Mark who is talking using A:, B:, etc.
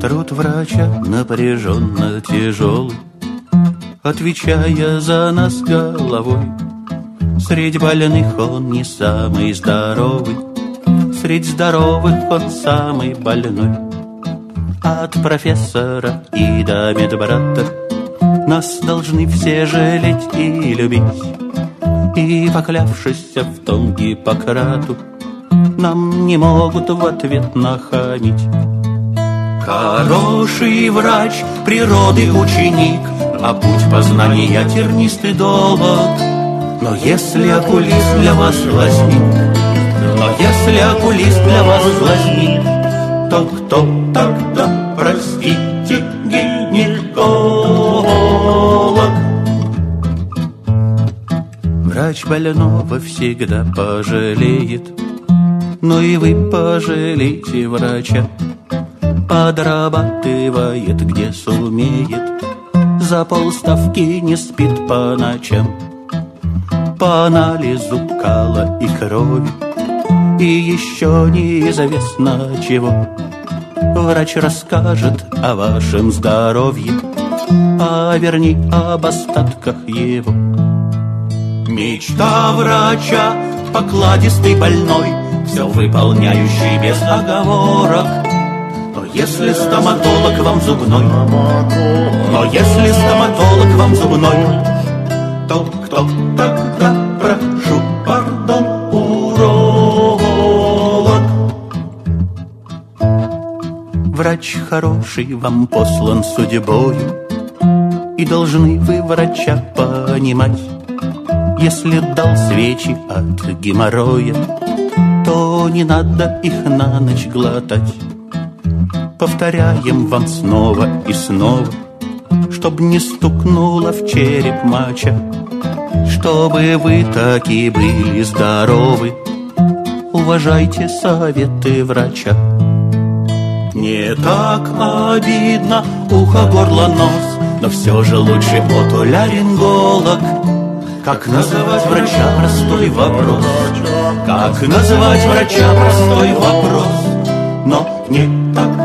A: Труд врача напряженно тяжелый, отвечая за нас головой. Средь больных он не самый здоровый, средь здоровых он самый больной. От профессора и до медбрата нас должны все жалеть и любить. И, поклявшись в том Гиппократу, нам не могут в ответ нахамить. Хороший врач, природы ученик, а путь познания тернист и долг. Но если окулист для вас лазник, но если окулист для вас лазник, то кто тогда, простите, гинеколог? Врач больного всегда пожалеет, но и вы пожалейте врача. Подрабатывает, где сумеет, за полставки не спит по ночам. По анализу кала и крови и еще неизвестно чего врач расскажет о вашем здоровье, а вернее об остатках его. Мечта врача — покладистый больной, все выполняющий без оговорок. Но если стоматолог вам зубной, но если стоматолог вам зубной, то кто тогда, прошу пардон, уролог? Врач хороший вам послан судьбою, и должны вы врача понимать. Если дал свечи от геморроя, то не надо их на ночь глотать. Повторяем вам снова и снова, чтоб не стукнуло в череп моча, чтобы вы таки были здоровы. Уважайте советы врача. Не так обидно ухо, горло, нос, но все же лучше отоларинголог. Как называть врача — простой вопрос. Как называть врача — простой вопрос. Но не так